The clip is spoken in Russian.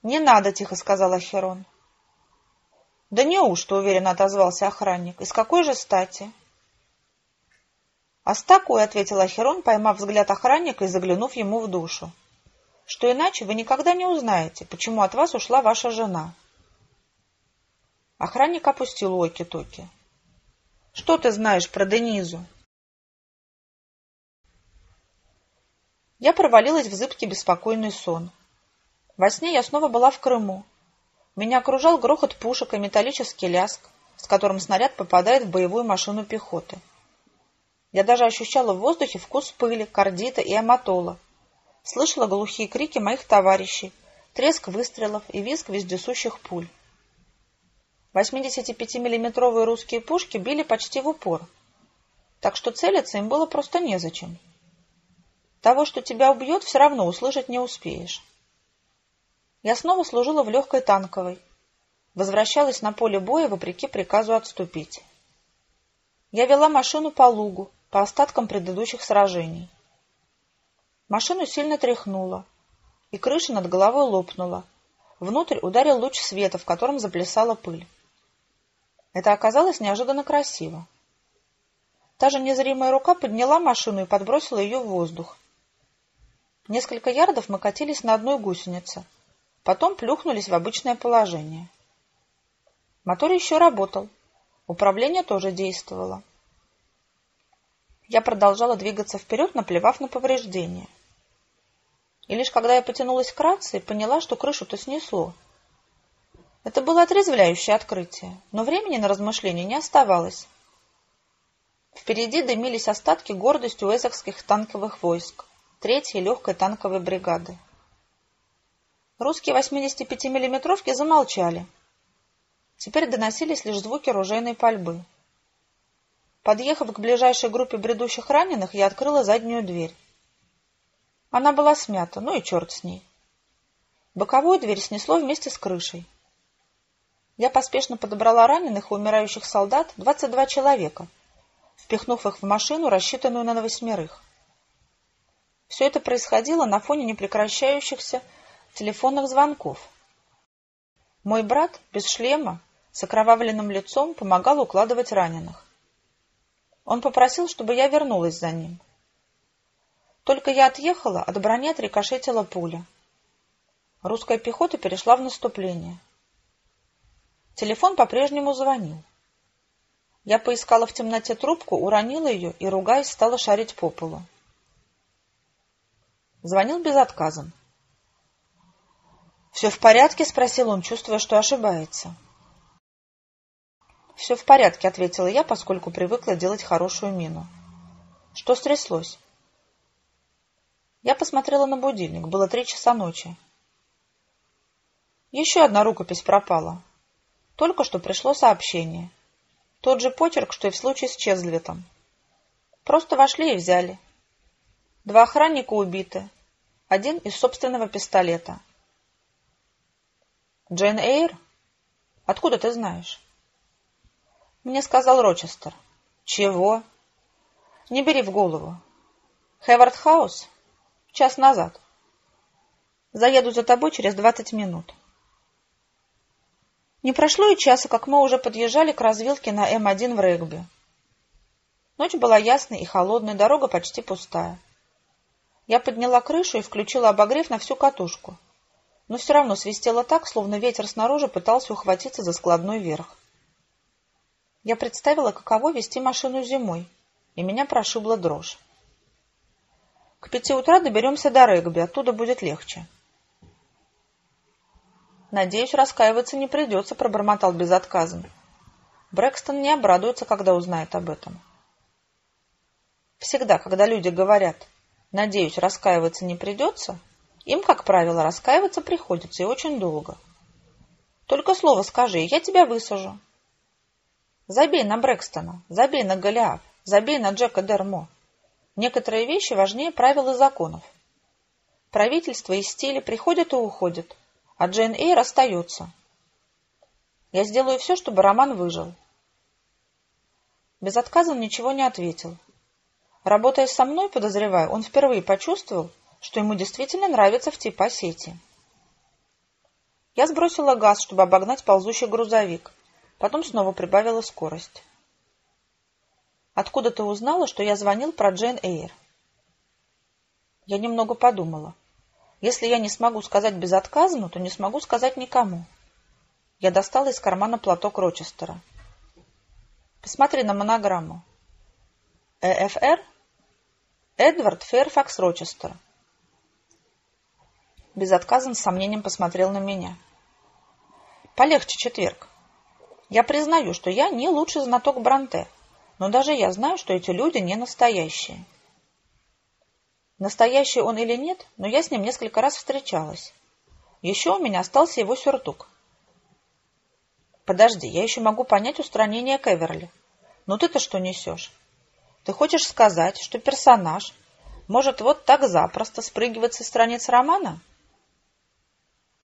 «Не надо», — тихо сказал Ахерон. «Да неужто?» — уверенно отозвался охранник. «И с какой же стати?» «А с такой», — ответил Ахерон, поймав взгляд охранника и заглянув ему в душу, «что иначе вы никогда не узнаете, почему от вас ушла ваша жена». Охранник опустил уоки-токи. «Что ты знаешь про Денизу?» Я провалилась в зыбкий беспокойный сон. Во сне я снова была в Крыму. Меня окружал грохот пушек и металлический лязг, с которым снаряд попадает в боевую машину пехоты. Я даже ощущала в воздухе вкус пыли, кардита и аматола. Слышала глухие крики моих товарищей, треск выстрелов и визг вездесущих пуль. 85-миллиметровые русские пушки били почти в упор, так что целиться им было просто незачем. Того, что тебя убьет, все равно услышать не успеешь. Я снова служила в легкой танковой. Возвращалась на поле боя вопреки приказу отступить. Я вела машину по лугу, по остаткам предыдущих сражений. Машину сильно тряхнуло, и крыша над головой лопнула. Внутрь ударил луч света, в котором заплясала пыль. Это оказалось неожиданно красиво. Та же незримая рука подняла машину и подбросила ее в воздух. Несколько ярдов мы катились на одной гусенице, потом плюхнулись в обычное положение. Мотор еще работал, управление тоже действовало. Я продолжала двигаться вперед, наплевав на повреждения. И лишь когда я потянулась к рации, поняла, что крышу-то снесло. Это было отрезвляющее открытие, но времени на размышления не оставалось. Впереди дымились остатки гордости уэссекских танковых войск, 3-й легкой танковой бригады. Русские 85-миллиметровки замолчали. Теперь доносились лишь звуки ружейной пальбы. Подъехав к ближайшей группе бредущих раненых, я открыла заднюю дверь. Она была смята, ну и черт с ней. Боковую дверь снесло вместе с крышей. Я поспешно подобрала раненых и умирающих солдат, 22 человека, впихнув их в машину, рассчитанную на 8. Все это происходило на фоне непрекращающихся телефонных звонков. Мой брат, без шлема, с окровавленным лицом, помогал укладывать раненых. Он попросил, чтобы я вернулась за ним. Только я отъехала, от брони отрикошетила пуля. Русская пехота перешла в наступление. Телефон по-прежнему звонил. Я поискала в темноте трубку, уронила ее и, ругаясь, стала шарить по полу. Звонил безотказом. «Все в порядке?» — спросил он, чувствуя, что ошибается. «Все в порядке», — ответила я, поскольку привыкла делать хорошую мину. «Что стряслось?» Я посмотрела на будильник. Было 3 часа ночи. Еще одна рукопись пропала. Только что пришло сообщение. Тот же почерк, что и в случае с Чезлветом. Просто вошли и взяли. 2 охранника убиты. 1 из собственного пистолета. «Джейн Эйр? Откуда ты знаешь?» «Мне сказал Рочестер». «Чего?» «Не бери в голову. Хевард Хаус? Час назад. Заеду за тобой через 20 минут». Не прошло и часа, как мы уже подъезжали к развилке на М1 в Регби. Ночь была ясной и холодной, дорога почти пустая. Я подняла крышу и включила обогрев на всю катушку, но все равно свистело так, словно ветер снаружи пытался ухватиться за складной верх. Я представила, каково вести машину зимой, и меня прошибла дрожь. К 5 утра доберемся до Регби, оттуда будет легче. «Надеюсь, раскаиваться не придется», — пробормотал безотказно. Брэкстон не обрадуется, когда узнает об этом. Всегда, когда люди говорят «надеюсь, раскаиваться не придется», им, как правило, раскаиваться приходится и очень долго. Только слово скажи, я тебя высажу. Забей на Брэкстона, забей на Голиаф, забей на Джека Дермо. Некоторые вещи важнее правил и законов. Правительство и стили приходят и уходят, а Джейн Эйр остается. Я сделаю все, чтобы роман выжил. Безотказно ничего не ответил. Работая со мной, подозреваю, он впервые почувствовал, что ему действительно нравится в типа сети. Я сбросила газ, чтобы обогнать ползущий грузовик. Потом снова прибавила скорость. «Откуда ты узнала, что я звонил про Джейн Эйр?» Я немного подумала. Если я не смогу сказать безотказно, то не смогу сказать никому. Я достала из кармана платок Рочестера. «Посмотри на монограмму. ЭФР? Эдвард Фэрфакс Рочестер». Безотказно с сомнением посмотрел на меня. «Полегче, Четверг. Я признаю, что я не лучший знаток Бронте, но даже я знаю, что эти люди не настоящие. Настоящий он или нет, но я с ним несколько раз встречалась. Еще у меня остался его сюртук. Подожди, я еще могу понять устранение Кеверли. Но ты-то что несешь? Ты хочешь сказать, что персонаж может вот так запросто спрыгивать со страниц романа?»